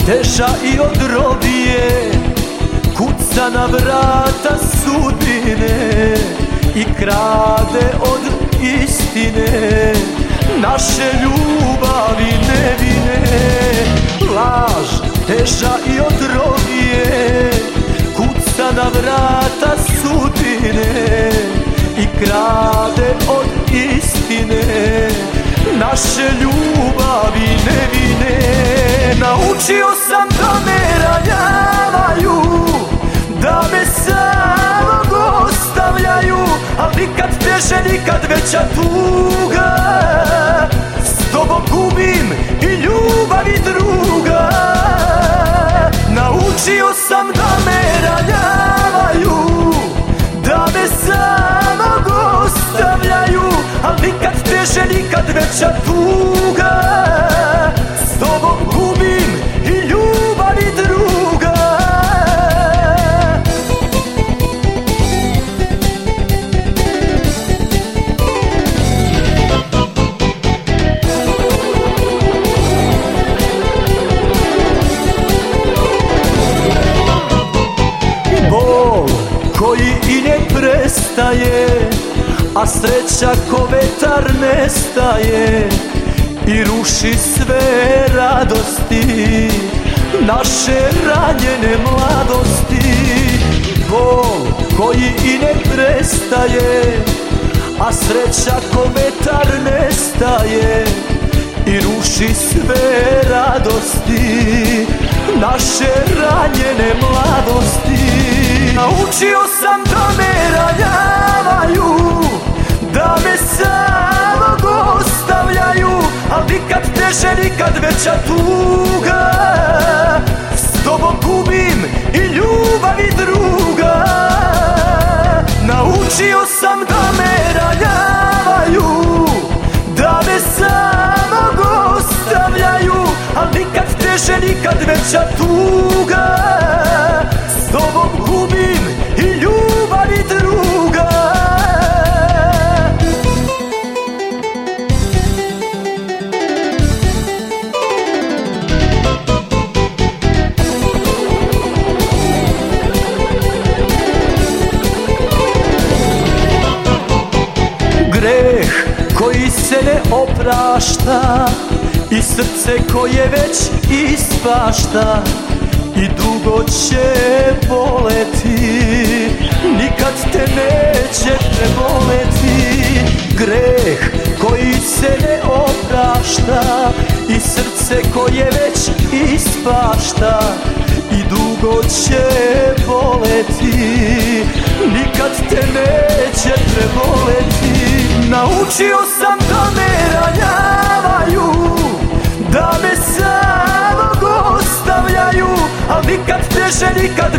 teža i od robije, kuca na vrata sudbine i krade od istine naše ljubavi nevine. Laž, teža i od robije, kuca na vrata sudbine i krade od istine naše ljubavi nevine. Naučio sam da me ranjavaju, da me samog ostavljaju, al nikad teže, nikad veća tuga. S tobom gubim i ljubav i druga. Naučio sam da me ranjavaju, da me samog ostavljaju, al nikad teže, nikad veća tuga. S tobom gubim i ljubav i druga. Bol koji i ne prestaje, a sreća ko vetar nestaje i ruši sve radosti naše ranjene mladosti. Bol koji i ne prestaje, a sreća ko vetar nestaje i ruši sve radosti naše ranjene mladosti. Naučio sam da me ranjavaju, da me samog ostavljaju, al nikad teže, nikad veća tuga. S tobom gubim i ljubav i druga. Naučio sam da me ranjavaju, da me samog ostavljaju, al nikad teže, nikad veća tuga. S tobom gubim i ljubav i druga. Greh koji se ne oprašta i srce koje već ispašta i dugo će boleti, nikad te neće preboleti. Greh koji se ne oprašta i srce koje već ispašta i dugo će boleti, nikad te neće preboleti. Naučio sam da me ranjavaju, da me samog ostavljaju, al nikad teže, nikad